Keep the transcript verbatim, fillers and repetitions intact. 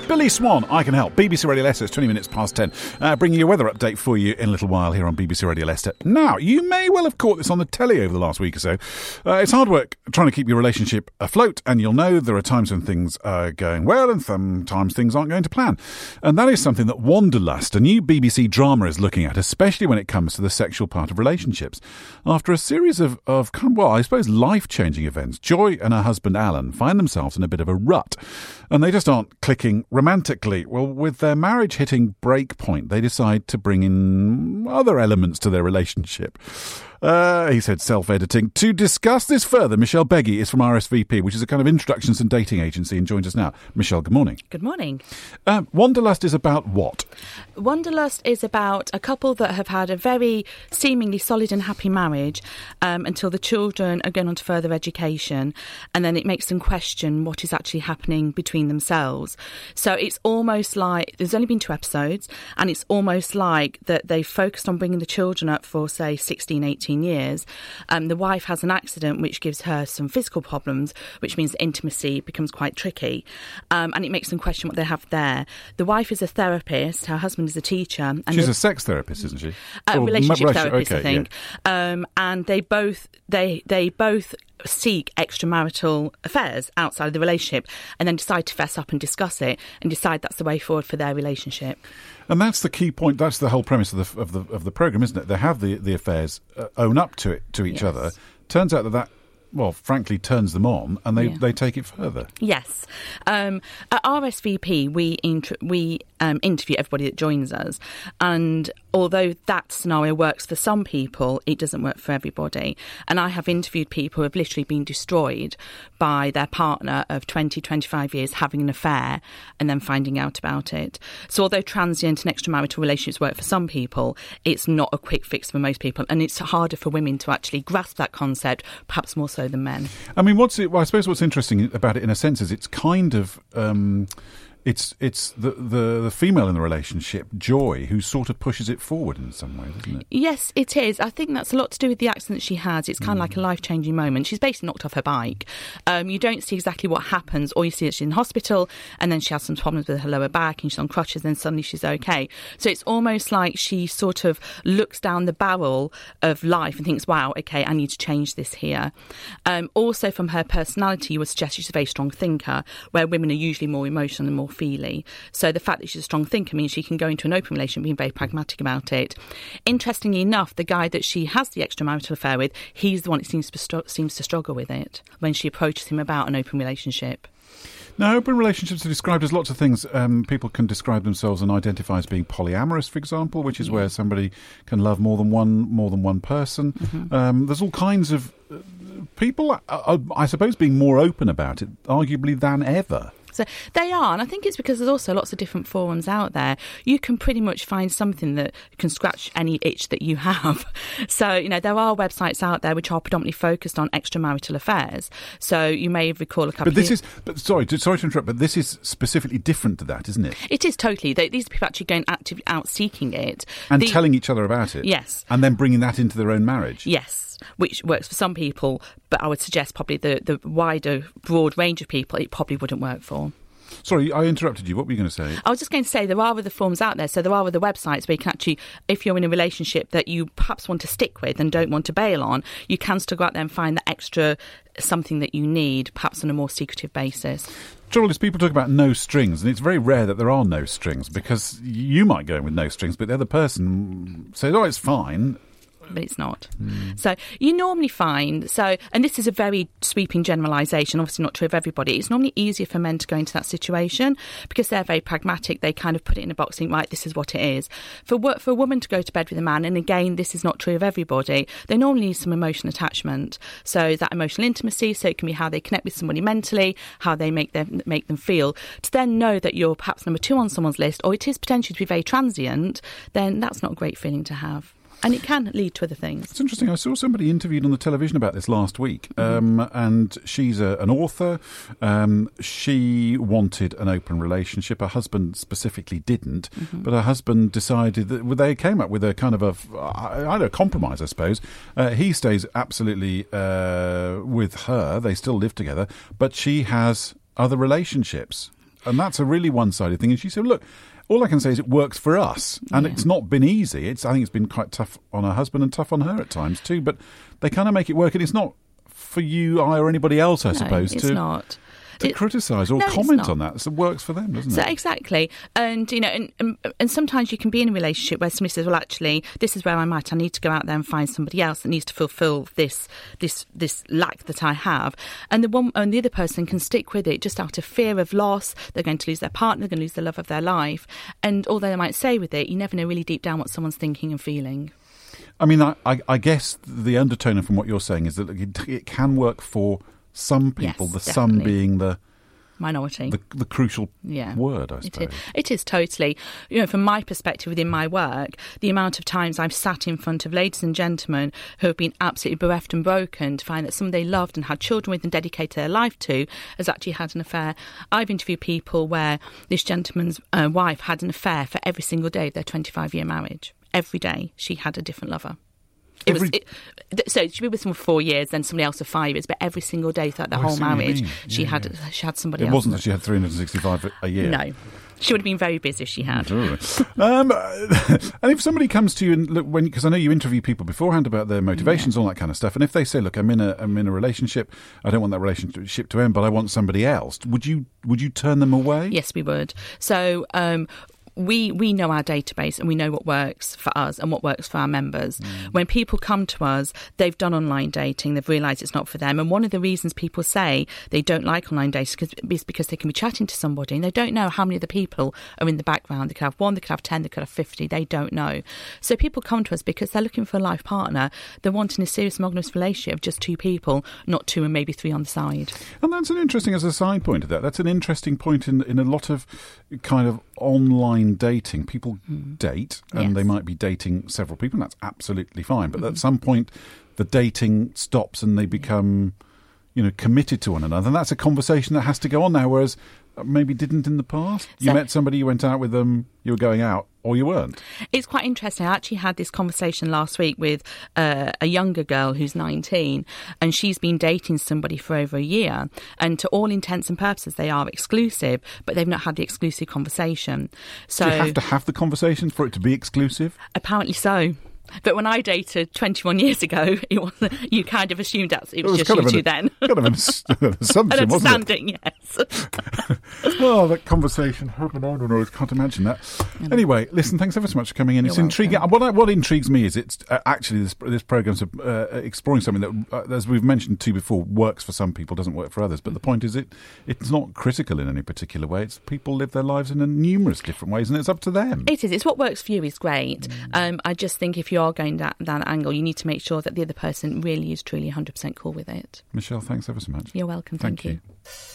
Billy Swan, I Can Help. B B C Radio Leicester, it's twenty minutes past ten. Uh, bringing you a weather update for you in a little while here on B B C Radio Leicester. Now, you may well have caught this on the telly over the last week or so. Uh, it's hard work trying to keep your relationship afloat, and you'll know there are times when things are going well and sometimes things aren't going to plan. And that is something that Wanderlust, a new B B C drama, is looking at, especially when it comes to the sexual part of relationships. After a series of, of well, I suppose, life-changing events, Joy and her husband Alan find themselves in a bit of a rut, and they just aren't clicking romantically. Well, with their marriage hitting break point, they decide to bring in other elements to their relationship. Uh, he said self-editing. To discuss this further, Michelle Beggy is from R S V P, which is a kind of introductions and dating agency, and joins us now. Michelle, good morning. Good morning. Uh, Wanderlust is about what? Wanderlust is about a couple that have had a very seemingly solid and happy marriage um, until the children are going on to further education, and then it makes them question what is actually happening between themselves. So it's almost like, there's only been two episodes, and it's almost like that they've focused on bringing the children up for, say, sixteen, eighteen years. Um, the wife has an accident which gives her some physical problems, which means that intimacy becomes quite tricky, um, and it makes them question what they have there. The wife is a therapist, her husband is a teacher. And She's a sex therapist, isn't she? A relationship relation- therapist, okay, I think. Yeah. Um, and they both they they both seek extramarital affairs outside of the relationship, and then decide to fess up and discuss it, and decide that's the way forward for their relationship. And that's the key point. That's the whole premise of the of the of the program, isn't it? They have the the affairs, uh, own up to it to each Yes. other. Turns out that that, well, frankly, turns them on, and they, Yeah. they take it further. Yes. Um, at R S V P, we int- we um, interview everybody that joins us, and although that scenario works for some people, it doesn't work for everybody. And I have interviewed people who have literally been destroyed by their partner of twenty, twenty-five years having an affair and then finding out about it. So although transient and extramarital relationships work for some people, it's not a quick fix for most people, and it's harder for women to actually grasp that concept, perhaps more so than men. I mean, what's it? Well, I suppose what's interesting about it, in a sense, is it's kind of um, it's it's the, the the female in the relationship, Joy, who sort of pushes it forward in some ways, isn't it? Yes, it is. I think that's a lot to do with the accident she has. It's kind of like a life-changing moment. She's basically knocked off her bike. Um, you don't see exactly what happens. All you see is she's in hospital, and then she has some problems with her lower back, and she's on crutches, and then suddenly she's okay. So it's almost like she sort of looks down the barrel of life and thinks, wow, okay, I need to change this here. Um, also, from her personality, you would suggest she's a very strong thinker, where women are usually more emotional and more feely. So the fact that she's a strong thinker means she can go into an open relationship being very pragmatic about it. Interestingly enough, the guy that she has the extramarital affair with, he's the one that seems to, stro- seems to struggle with it when she approaches him about an open relationship. Now, open relationships are described as lots of things. Um, people can describe themselves and identify as being polyamorous, for example, which is yeah. where somebody can love more than one more than one person. Mm-hmm. Um, there's all kinds of uh, people, uh, I suppose, being more open about it, arguably, than ever. So they are, and I think it's because there's also lots of different forums out there. You can pretty much find something that can scratch any itch that you have. So, you know, there are websites out there which are predominantly focused on extramarital affairs. So you may recall a couple But this of is, but sorry, sorry to interrupt, but this is specifically different to that, isn't it? It is totally. They, these are people actually going actively out seeking it. And the, telling each other about it. Yes. And then bringing that into their own marriage. Yes. Which works for some people, but I would suggest probably the, the wider, broad range of people it probably wouldn't work for. Sorry, I interrupted you. What were you going to say? I was just going to say there are other forms out there. So there are other websites where you can actually, if you're in a relationship that you perhaps want to stick with and don't want to bail on, you can still go out there and find the extra something that you need, perhaps on a more secretive basis. Trouble is, people talk about no strings, and it's very rare that there are no strings, because you might go in with no strings, but the other person says, oh, it's fine. But it's not. Mm. So you normally find, so, and this is a very sweeping generalisation, obviously not true of everybody, it's normally easier for men to go into that situation because they're very pragmatic. They kind of put it in a box and think, right, this is what it is. For, for a woman to go to bed with a man, and again, this is not true of everybody, they normally need some emotional attachment. So that emotional intimacy, so it can be how they connect with somebody mentally, how they make them, make them feel. To then know that you're perhaps number two on someone's list, or it is potentially to be very transient, then that's not a great feeling to have. And it can lead to other things. It's interesting. I saw somebody interviewed on the television about this last week, um, mm-hmm. and she's a, an author. Um, she wanted an open relationship. Her husband specifically didn't, mm-hmm. but her husband decided that well, they came up with a kind of a, I don't know, compromise, I suppose. Uh, he stays absolutely uh, with her. They still live together, but she has other relationships. And that's a really one-sided thing. And she said, look, all I can say is it works for us. And Yeah. it's not been easy. It's I think it's been quite tough on her husband and tough on her at times too. But they kind of make it work. And it's not for you, I, or anybody else, I No, suppose, it's to, not. to It- criticise or No, it's comment not. on that. So it works for them, doesn't So it? exactly, and you know, and, and and sometimes you can be in a relationship where somebody says, "Well, actually, this is where I'm at. I need to go out there and find somebody else that needs to fulfil this this this lack that I have." And the one and the other person can stick with it just out of fear of loss. They're going to lose their partner, they're going to lose the love of their life, and although they might say with it, you never know really deep down what someone's thinking and feeling. I mean, I, I, I guess the undertone from what you're saying is that it, it can work for some people, Yes, the some definitely. being the Minority. the, the crucial Yeah. word, I It suppose. is, it is totally. You know, from my perspective within my work, the amount of times I've sat in front of ladies and gentlemen who have been absolutely bereft and broken to find that someone they loved and had children with and dedicated their life to has actually had an affair. I've interviewed people where this gentleman's uh, wife had an affair for every single day of their twenty-five-year marriage. Every day she had a different lover. It was, Every- it, th- so she'd be with someone for four years, then somebody else for five years, but every single day throughout the Oh, I whole see what you marriage, mean. she Yeah, had yeah. she had somebody It else. wasn't that she had three hundred sixty-five a- a year. No. She would have been very busy if she had. um, and if somebody comes to you and look, when because I know you interview people beforehand about their motivations, all that kind of stuff, and if they say, "Look, I'm in a I'm in a relationship. I don't want that relationship to end, but I want somebody else," would you would you turn them away? Yes, we would. So um, we we know our database and we know what works for us and what works for our members. Mm. When people come to us, they've done online dating, they've realised it's not for them. And one of the reasons people say they don't like online dating is because they can be chatting to somebody and they don't know how many of the people are in the background. They could have one, they could have ten, they could have fifty. They don't know. So people come to us because they're looking for a life partner. They're wanting a serious monogamous relationship of just two people, not two and maybe three on the side. And that's an interesting, as a side point of that, that's an interesting point in, in a lot of kind of online dating. People mm. date and Yes. they might be dating several people, and that's absolutely fine. But mm-hmm. at some point, the dating stops and they become, you know, committed to one another. And that's a conversation that has to go on now, whereas maybe didn't in the past. You so, met somebody, you went out with them, you were going out, or you weren't. It's quite interesting. I actually had this conversation last week with uh, a younger girl who's nineteen, and she's been dating somebody for over a year. And to all intents and purposes, they are exclusive, but they've not had the exclusive conversation. So Do you have to have the conversation for it to be exclusive? Apparently so. But when I dated twenty-one years ago, it wasn't. You kind of assumed that it was, it was just you two an, then. Kind of an assumption, an wasn't understanding, it? yes. Oh, that conversation. I don't know. I can't imagine that. Mm. Anyway, listen, thanks ever so much for coming in. You're it's welcome. intriguing. What I, what intrigues me is it's uh, actually this this program's uh, exploring something that, uh, as we've mentioned to you before, works for some people, doesn't work for others. But the point is, it it's not critical in any particular way. It's people live their lives in a numerous different ways, and it's up to them. It is. It's what works for you is great. Mm. Um, I just think if you are going that, that angle, you need to make sure that the other person really is truly one hundred percent cool with it. Michelle, thanks ever so much. You're welcome. Thank, Thank you. you.